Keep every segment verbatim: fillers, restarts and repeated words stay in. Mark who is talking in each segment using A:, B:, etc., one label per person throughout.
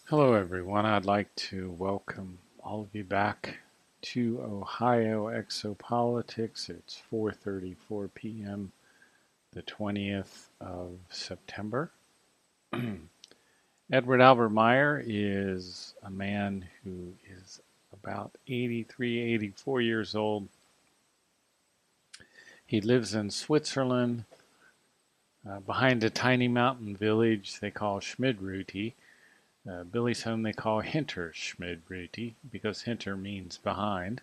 A: Hello, everyone. I'd like to welcome all of you back to Ohio Exopolitics. It's four thirty-four p m, the twentieth of September. Edward Albert Meyer is a man who is about eighty-three, eighty-four years old. He lives in Switzerland, uh, behind a tiny mountain village they call Schmidreuti. Uh, Billy's home they call Hinter Schmidreuti because Hinter means behind.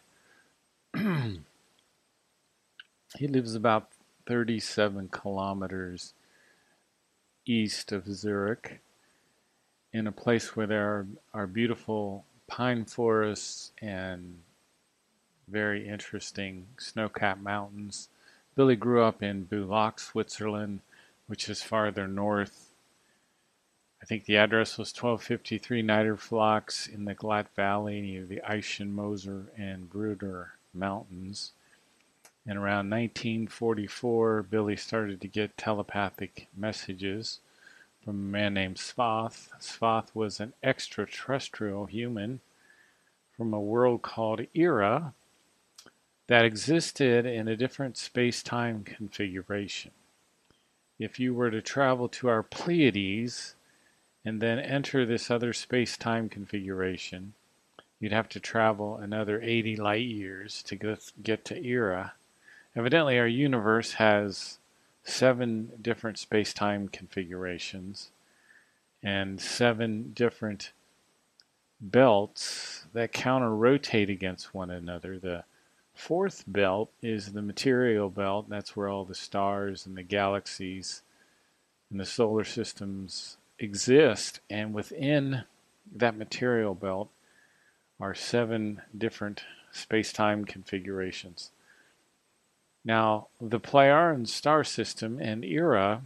A: He lives about thirty-seven kilometers east of Zurich in a place where there are, are beautiful pine forests and very interesting snow-capped mountains. Billy grew up in Bulak, Switzerland, which is farther north. I think the address was twelve fifty-three Niederflachs in the Glatt Valley near the Eichen, Moser, and Bruder Mountains. And around nineteen forty-four, Billy started to get telepathic messages from a man named Svath. Svath was an extraterrestrial human from a world called Era that existed in a different space-time configuration. If you were to travel to our Pleiades and then enter this other space-time configuration, you'd have to travel another eighty light years to get to Era. Evidently, our universe has seven different space-time configurations and seven different belts that counter-rotate against one another. The fourth belt is the material belt. That's where all the stars and the galaxies and the solar systems exist. And within that material belt are seven different space-time configurations. Now, the Plejaren star system and Era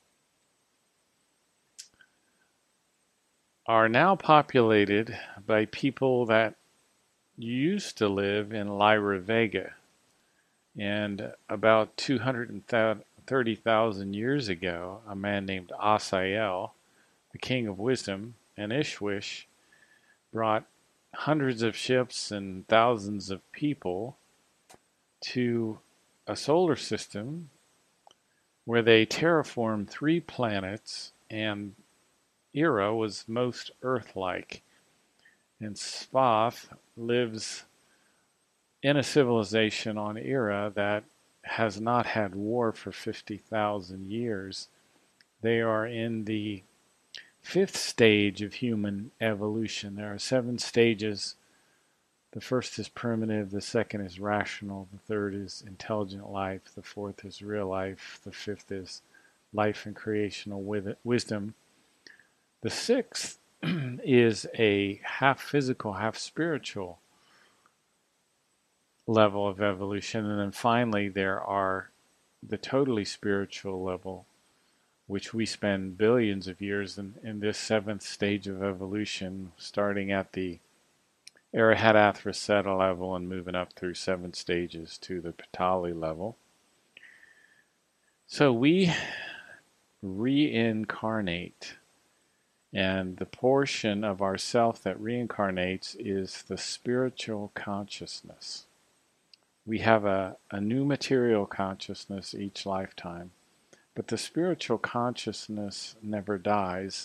A: are now populated by people that used to live in Lyra Vega. And about two hundred thirty thousand years ago, a man named Asael, the king of wisdom, and Ishwish brought hundreds of ships and thousands of people to a solar system where they terraformed three planets, and Era was most Earth-like. And Svath lives in a civilization on Era that has not had war for fifty thousand years. They are in the fifth stage of human evolution. There are seven stages. The first is primitive, the second is rational, the third is intelligent life, the fourth is real life, the fifth is life and creational wisdom. The sixth is a half physical, half spiritual level of evolution. And then finally, there are the totally spiritual level, which we spend billions of years in, in this seventh stage of evolution, starting at the Arahatath Raseta level and moving up through seven stages to the Patali level. So we reincarnate, and the portion of ourself that reincarnates is the spiritual consciousness. We have a, a new material consciousness each lifetime, but the spiritual consciousness never dies.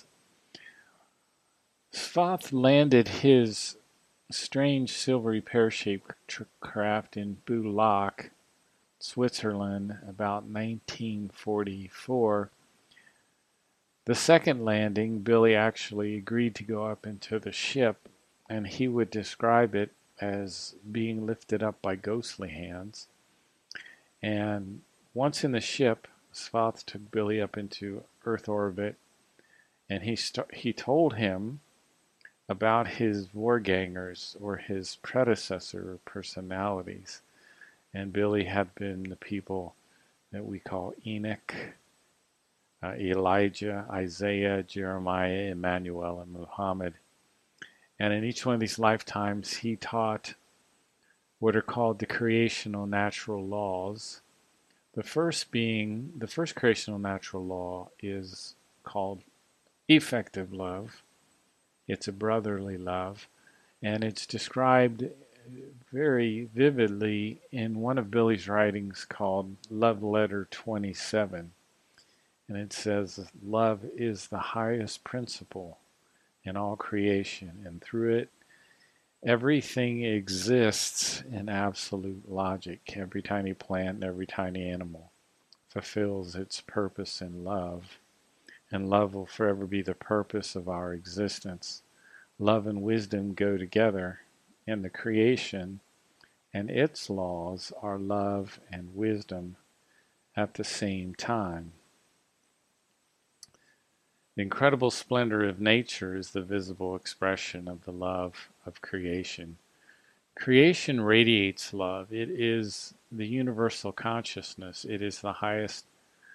A: Svath landed his strange silvery pear-shaped craft in Bulak, Switzerland, about nineteen forty-four. The second landing, Billy actually agreed to go up into the ship, and he would describe it as being lifted up by ghostly hands. And once in the ship, Svath took Billy up into Earth orbit, and he st- he told him about his Vorgangers, or his predecessor personalities. And Billy had been the people that we call Enoch, uh, Elijah, Isaiah, Jeremiah, Emmanuel, and Muhammad. And in each one of these lifetimes, he taught what are called the creational natural laws. The first being, the first creational natural law is called effective love. It's a brotherly love, and it's described very vividly in one of Billy's writings called Love Letter twenty-seven. And it says, love is the highest principle in all creation, and through it, everything exists in absolute logic. Every tiny plant and every tiny animal fulfills its purpose in love, and love will forever be the purpose of our existence. Love and wisdom go together, and the creation and its laws are love and wisdom at the same time. The incredible splendor of nature is the visible expression of the love of creation. Creation radiates love. It is the universal consciousness. It is the highest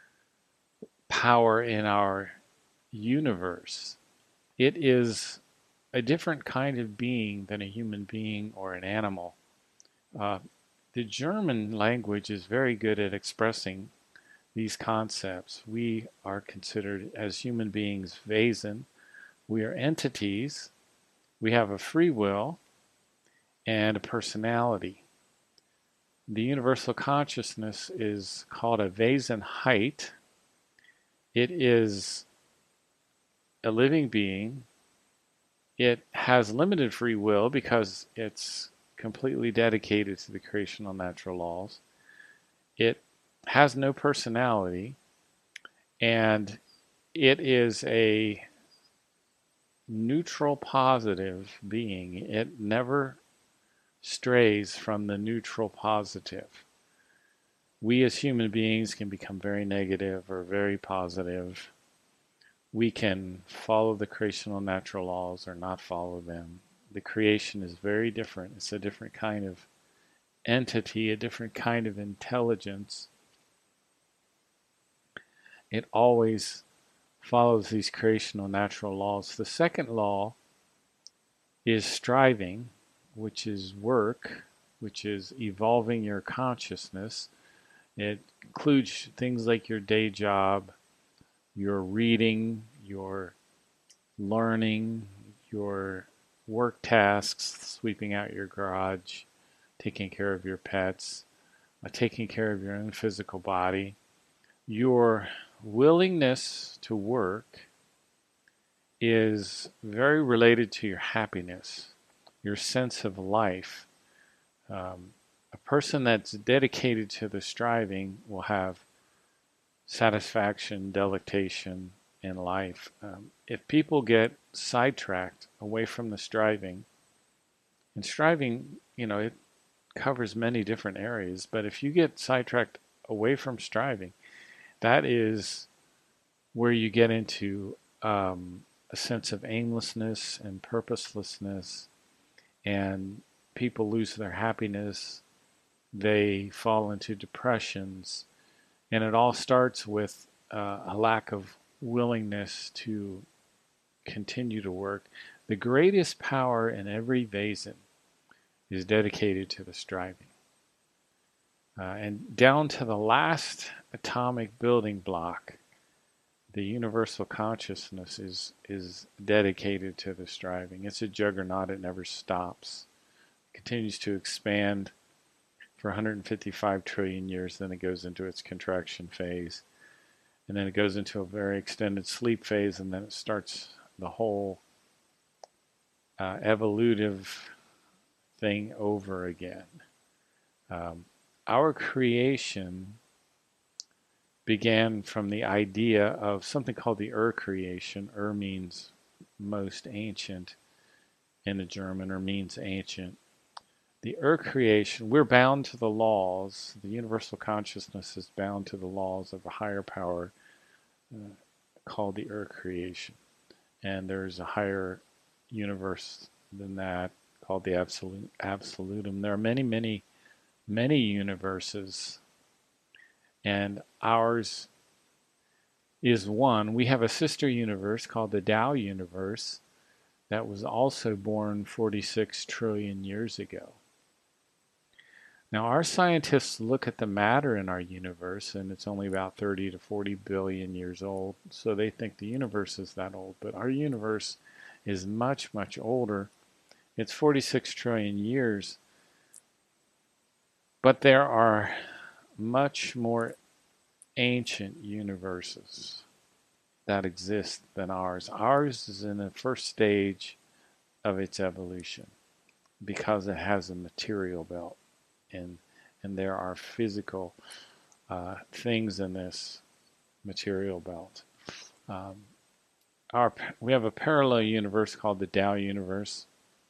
A: power in our universe. It is a different kind of being than a human being or an animal. Uh, the German language is very good at expressing these concepts. We are considered as human beings Wesen. We are entities. We have a free will and a personality. The universal consciousness is called a Wesenheit. It is a living being. It has limited free will because it's completely dedicated to the creational natural laws. It has no personality, and it is a neutral positive being. It never strays from the neutral positive. We as human beings can become very negative or very positive. We can follow the creational natural laws or not follow them. The creation is very different. It's a different kind of entity, a different kind of intelligence. It always follows these creational natural laws. The second law is striving, which is work, which is evolving your consciousness. It includes things like your day job, your reading, your learning, your work tasks, sweeping out your garage, taking care of your pets, uh, taking care of your own physical body. Your willingness to work is very related to your happiness, your sense of life. Um, a person that's dedicated to the striving will have satisfaction, delectation in life. Um, if people get sidetracked away from the striving, and striving, you know, it covers many different areas, but if you get sidetracked away from striving, that is where you get into um, a sense of aimlessness and purposelessness, and people lose their happiness. They fall into depressions, and it all starts with uh, a lack of willingness to continue to work. The greatest power in every Wesen is dedicated to the striving. Uh, and down to the last atomic building block, the universal consciousness is, is dedicated to the striving. It's a juggernaut. It never stops. It continues to expand for one hundred fifty-five trillion years. Then it goes into its contraction phase. And then it goes into a very extended sleep phase, and then it starts the whole uh, evolutive thing over again. Um, our creation began from the idea of something called the Ur creation. Ur means most ancient in the German, or means ancient. The Ur creation, we're bound to the laws. The universal consciousness is bound to the laws of a higher power uh, called the Ur creation. And there's a higher universe than that called the absolute absolutum. There are many, many, many universes, and ours is one. We have a sister universe called the Tao universe that was also born forty-six trillion years ago. Now, our scientists look at the matter in our universe, and it's only about thirty to forty billion years old, so they think the universe is that old. But our universe is much, much older. It's forty-six trillion years. But there are much more ancient universes that exist than ours. Ours is in the first stage of its evolution because it has a material belt, and and there are physical uh, things in this material belt. Um, our we have a parallel universe called the Tao universe.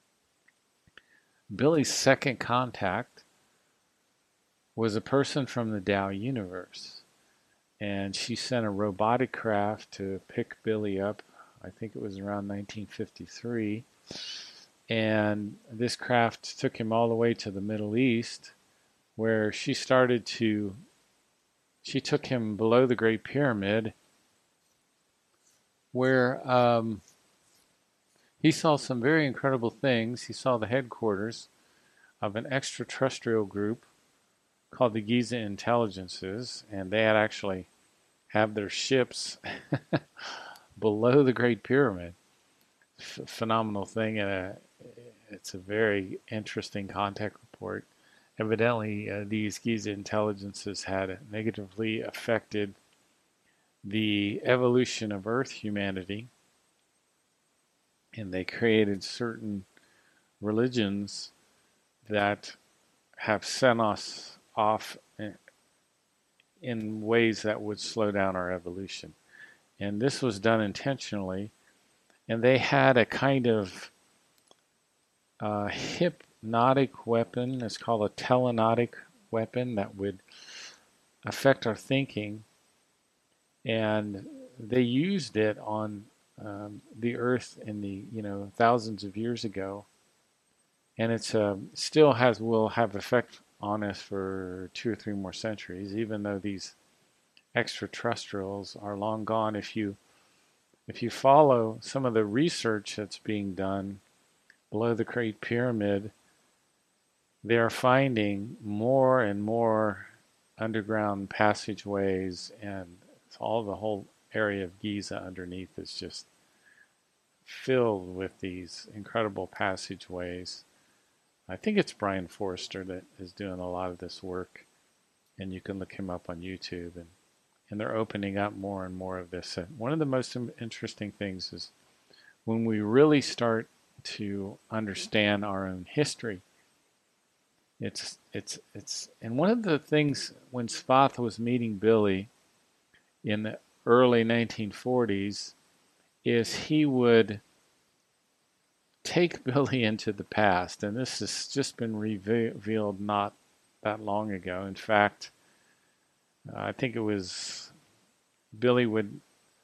A: Billy's second contact was a person from the Tao universe, and she sent a robotic craft to pick Billy up. I think it was around nineteen fifty-three. And this craft took him all the way to the Middle East, where she started to, she took him below the Great Pyramid, where um, he saw some very incredible things. He saw the headquarters of an extraterrestrial group called the Giza Intelligences, and they had actually have their ships below the Great Pyramid. F- phenomenal thing, and a, it's a very interesting contact report. Evidently, uh, these Giza Intelligences had negatively affected the evolution of Earth humanity, and they created certain religions that have sent us off in, in ways that would slow down our evolution. And this was done intentionally. And they had a kind of uh, hypnotic weapon. It's called a telenotic weapon that would affect our thinking. And they used it on um, the Earth in the, you know, thousands of years ago. And it's uh, still has will have effect on us for two or three more centuries, even though these extraterrestrials are long gone. If you if you follow some of the research that's being done below the Great Pyramid, they are finding more and more underground passageways, and all the whole area of Giza underneath is just filled with these incredible passageways. I think it's Brian Forrester that is doing a lot of this work, and you can look him up on YouTube, and, and they're opening up more and more of this. And one of the most interesting things is when we really start to understand our own history. It's it's it's and one of the things when Spath was meeting Billy in the early nineteen forties is he would take Billy into the past, and this has just been revealed not that long ago. In fact, uh, I think it was Billy would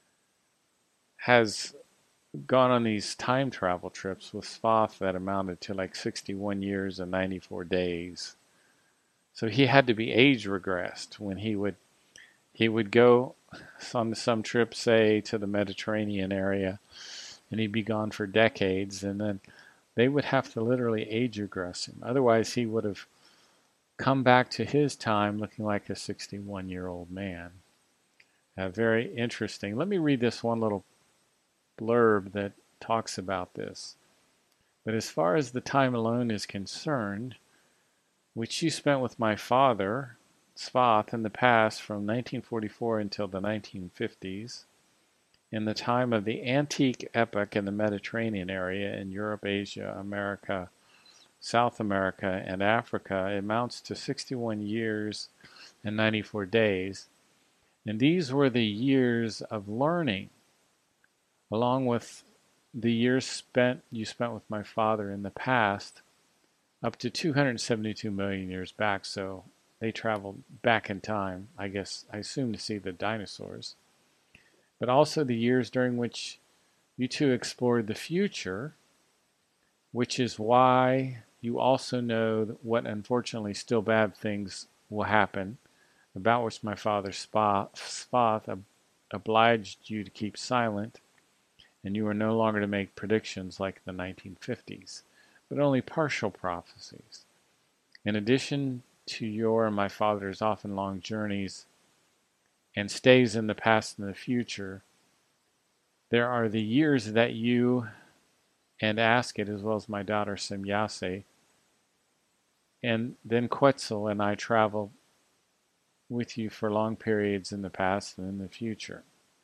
A: has gone on these time travel trips with Spath that amounted to like sixty-one years and ninety-four days. So he had to be age regressed when he would he would go on some trip, say to the Mediterranean area, and he'd be gone for decades, and then they would have to literally age regress him. Otherwise, he would have come back to his time looking like a sixty-one-year-old man. Uh, very interesting. Let me read this one little blurb that talks about this. But as far as the time alone is concerned, which you spent with my father, Spath, in the past from nineteen forty-four until the nineteen fifties, in the time of the antique epoch in the Mediterranean area in Europe, Asia, America, South America, and Africa, it amounts to sixty-one years and ninety-four days. And these were the years of learning, along with the years spent you spent with my father in the past, up to two hundred seventy-two million years back. So they traveled back in time, I guess, I assume to see the dinosaurs. But also the years during which you two explored the future, which is why you also know what unfortunately still bad things will happen, about which my father Spath obliged you to keep silent, and you are no longer to make predictions like the nineteen fifties, but only partial prophecies. In addition to your and my father's often long journeys and stays in the past and the future, there are the years that you and ask it, as well as my daughter Semyase. And then Quetzal and I travel with you for long periods in the past and in the future.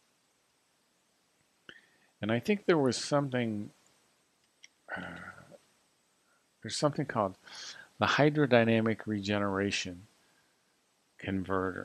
A: And I think there was something, uh, there's something called the hydrodynamic regeneration converter.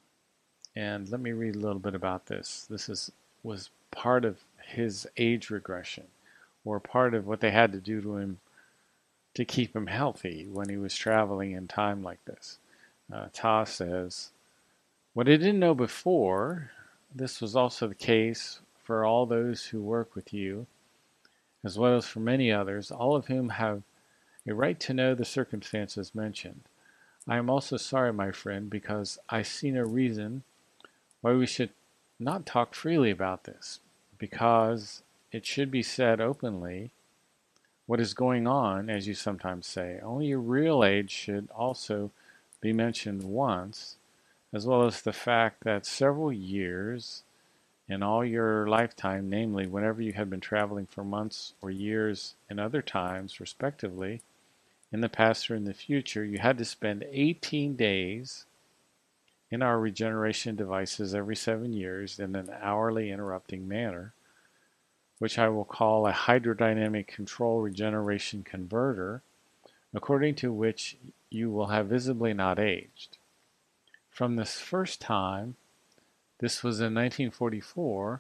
A: And let me read a little bit about this. This is was part of his age regression, or part of what they had to do to him to keep him healthy when he was traveling in time like this. Uh, Ta says, what I didn't know before, this was also the case for all those who work with you, as well as for many others, all of whom have a right to know the circumstances mentioned. I am also sorry, my friend, because I see no reason why we should not talk freely about this, because it should be said openly what is going on, as you sometimes say. Only your real age should also be mentioned once, as well as the fact that several years in all your lifetime, namely whenever you had been traveling for months or years in other times, respectively, in the past or in the future, you had to spend eighteen days in our regeneration devices every seven years in an hourly interrupting manner, which I will call a hydrodynamic control regeneration converter, according to which you will have visibly not aged. From this first time, this was in nineteen forty-four,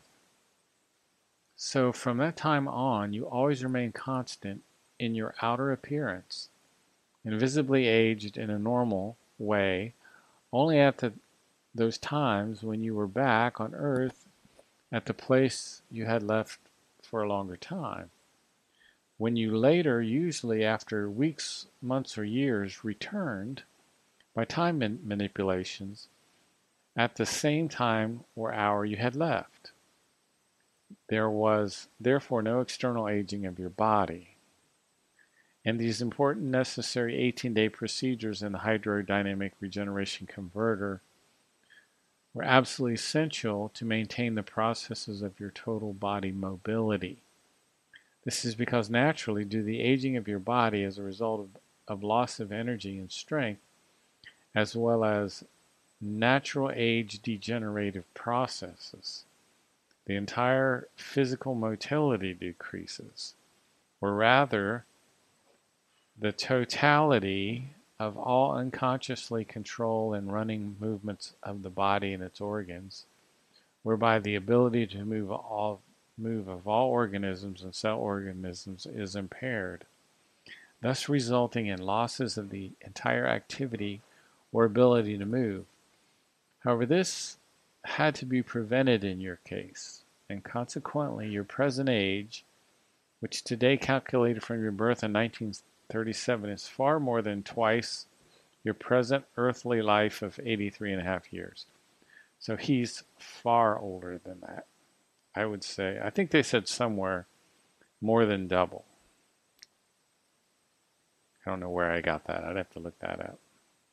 A: so from that time on, you always remain constant in your outer appearance, and visibly aged in a normal way, only at the, those times when you were back on Earth at the place you had left for a longer time. When you later, usually after weeks, months, or years, returned by time man- manipulations at the same time or hour you had left, there was therefore no external aging of your body. And these important necessary eighteen-day procedures in the hydrodynamic regeneration converter were absolutely essential to maintain the processes of your total body mobility. This is because naturally, due to the aging of your body as a result of, of loss of energy and strength, as well as natural age degenerative processes, the entire physical motility decreases, or rather, the totality of all unconsciously controlled and running movements of the body and its organs, whereby the ability to move all move of all organisms and cell organisms is impaired, thus resulting in losses of the entire activity or ability to move. However, this had to be prevented in your case, and consequently your present age, which today calculated from your birth in nineteen thirty-seven is far more than twice your present earthly life of eighty-three and a half years. So he's far older than that. I would say, I think they said somewhere more than double. I don't know where I got that. I'd have to look that up.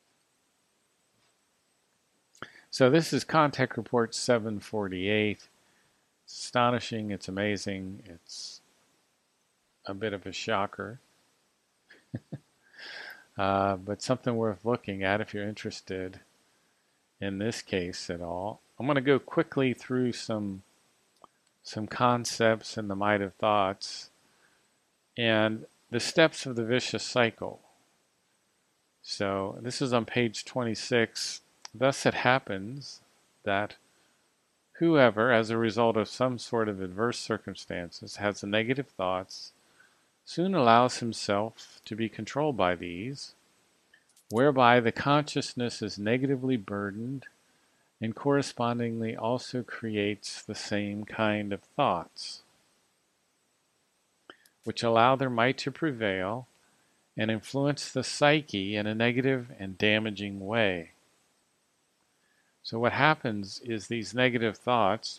A: So this is Contact Report seven forty-eight. It's astonishing. It's amazing. It's a bit of a shocker. uh, but something worth looking at if you're interested in this case at all. I'm going to go quickly through some some concepts in the Might of Thoughts and the steps of the vicious cycle. So this is on page twenty-six. Thus it happens that whoever, as a result of some sort of adverse circumstances, has negative thoughts, soon allows himself to be controlled by these, whereby the consciousness is negatively burdened and correspondingly also creates the same kind of thoughts, which allow their might to prevail and influence the psyche in a negative and damaging way. So what happens is these negative thoughts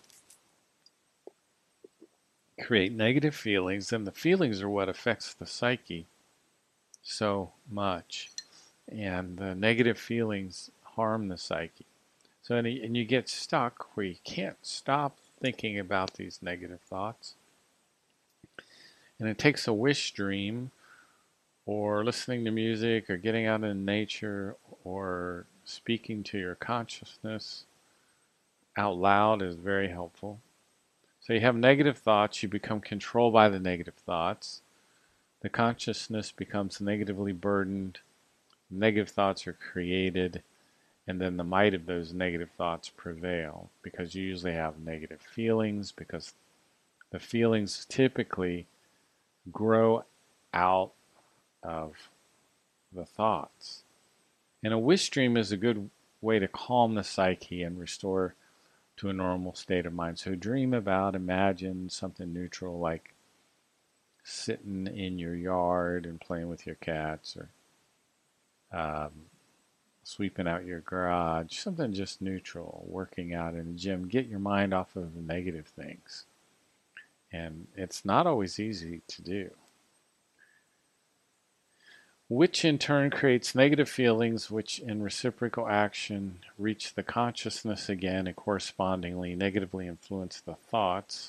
A: create negative feelings, and the feelings are what affects the psyche so much. And the negative feelings harm the psyche. So, and you get stuck where you can't stop thinking about these negative thoughts. And it takes a wish dream or listening to music or getting out in nature or speaking to your consciousness out loud is very helpful. So you have negative thoughts, you become controlled by the negative thoughts. The consciousness becomes negatively burdened. Negative thoughts are created, and then the might of those negative thoughts prevail because you usually have negative feelings, because the feelings typically grow out of the thoughts. And a wish dream is a good way to calm the psyche and restore to a normal state of mind. So dream about, imagine something neutral like sitting in your yard and playing with your cats, or um, sweeping out your garage, something just neutral, working out in the gym. Get your mind off of the negative things. And it's not always easy to do. Which in turn creates negative feelings, which in reciprocal action reach the consciousness again and correspondingly negatively influence the thoughts.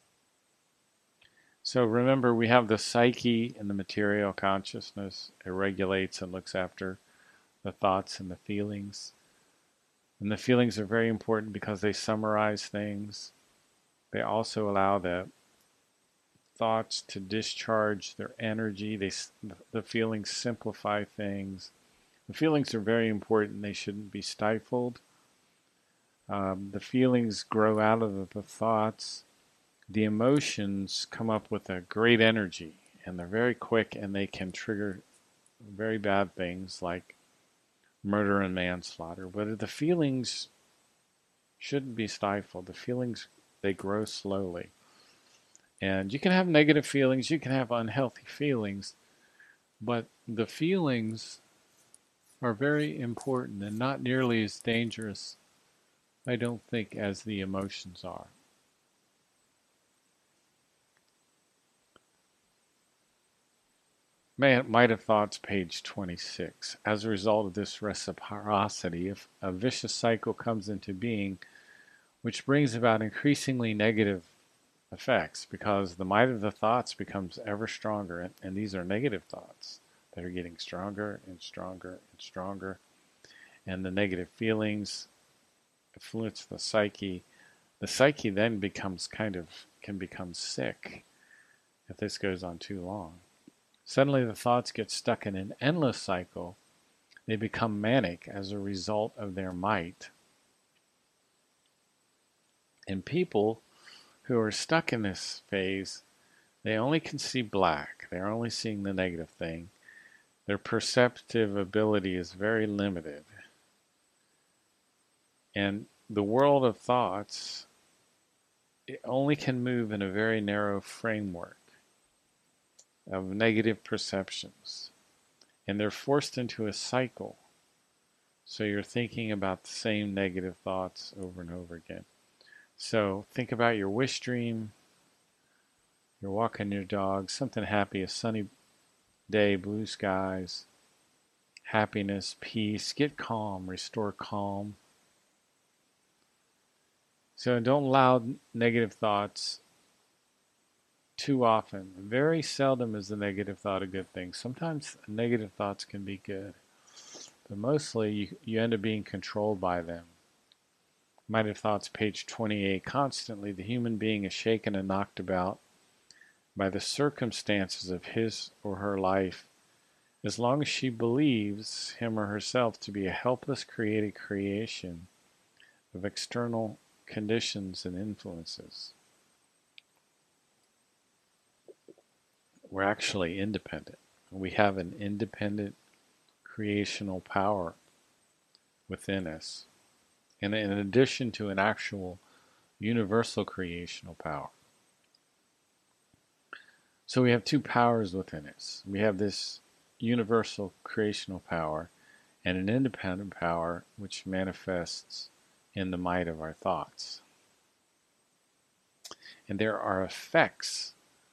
A: So remember, we have the psyche and the material consciousness. It regulates and looks after the thoughts and the feelings. And the feelings are very important because they summarize things. They also allow the thoughts to discharge their energy. They, the feelings simplify things. The feelings are very important. They shouldn't be stifled. Um, the feelings grow out of the thoughts. The emotions come up with a great energy, and they're very quick, and they can trigger very bad things like murder and manslaughter. But the feelings shouldn't be stifled. The feelings, they grow slowly. And you can have negative feelings, you can have unhealthy feelings, but the feelings are very important and not nearly as dangerous, I don't think, as the emotions are. Might have Thoughts, page twenty-six. As a result of this reciprocity, if a vicious cycle comes into being, which brings about increasingly negative effects, because the might of the thoughts becomes ever stronger, and, and these are negative thoughts that are getting stronger and stronger and stronger, and the negative feelings influence the psyche. The psyche then becomes kind of, can become sick if this goes on too long. Suddenly the thoughts get stuck in an endless cycle. They become manic as a result of their might. And people who are stuck in this phase, they only can see black. They're only seeing the negative thing. Their perceptive ability is very limited. And the world of thoughts, it only can move in a very narrow framework of negative perceptions. And they're forced into a cycle. So you're thinking about the same negative thoughts over and over again. So think about your wish dream. You're walking your dog, something happy, a sunny day, blue skies, happiness, peace. Get calm, restore calm. So don't allow negative thoughts too often. Very seldom is the negative thought a good thing. Sometimes negative thoughts can be good, but mostly you, you end up being controlled by them. Might have Thoughts, page twenty-eight. Constantly the human being is shaken and knocked about by the circumstances of his or her life, as long as she believes him or herself to be a helpless created creation of external conditions and influences. We're actually independent. We have an independent creational power within us, and in addition to an actual universal creational power. So we have two powers within us. We have this universal creational power and an independent power which manifests in the might of our thoughts. And there are effects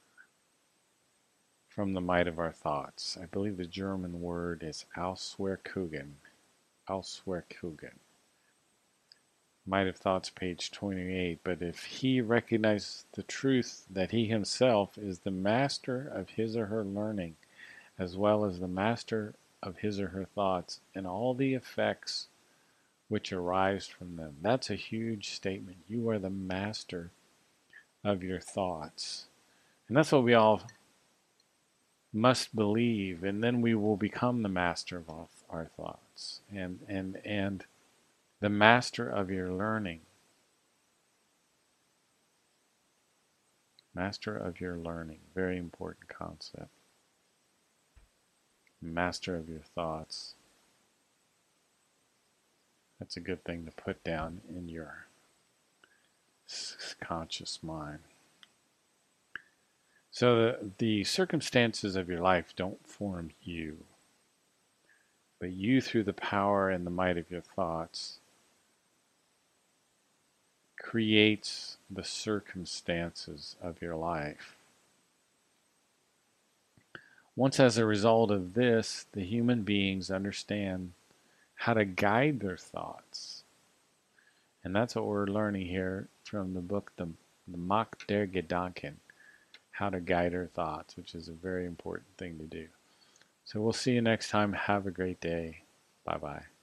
A: from the might of our thoughts. I believe the German word is Auswirkungen. Auswirkungen. Might of Thoughts, page twenty-eight. But if he recognizes the truth that he himself is the master of his or her learning, as well as the master of his or her thoughts and all the effects which arise from them. That's a huge statement. You are the master of your thoughts. And that's what we all must believe, and then we will become the master of our, our thoughts and, and, and the master of your learning. Master of your learning. Very important concept. Master of your thoughts. That's a good thing to put down in your conscious mind. So the, the circumstances of your life don't form you, but you, through the power and the might of your thoughts, creates the circumstances of your life. Once as a result of this, the human beings understand how to guide their thoughts. And that's what we're learning here from the book, The, the Macht der Gedanken, how to guide our thoughts, which is a very important thing to do. So we'll see you next time. Have a great day. Bye-bye.